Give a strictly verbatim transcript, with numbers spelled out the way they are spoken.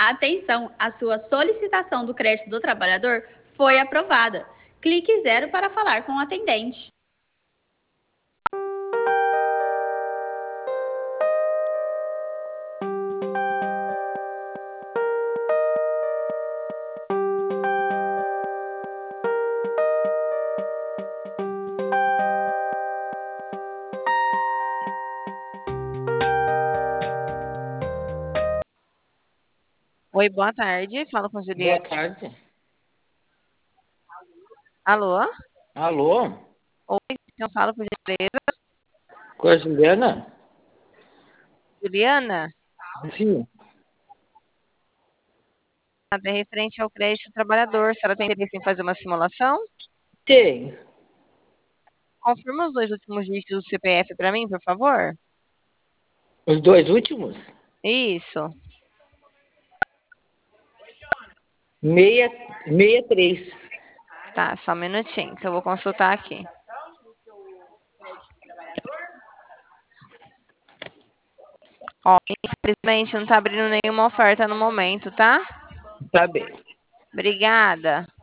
Atenção, a sua solicitação do crédito do trabalhador foi aprovada. Clique zero para falar com o atendente. Oi, boa tarde. Fala com Juliana. Boa tarde. Alô? Alô? Oi, eu falo por gentileza. Com a Juliana? Juliana, Sim. é referente ao crédito trabalhador. Se ela tem interesse em fazer uma simulação, Tem. confirma os dois últimos dígitos do C P F para mim, por favor. Os dois últimos? Isso. Meia, meia três. Tá, só um minutinho que eu vou consultar aqui. Ó, infelizmente não tá abrindo nenhuma oferta no momento, tá? Tá bem. Obrigada.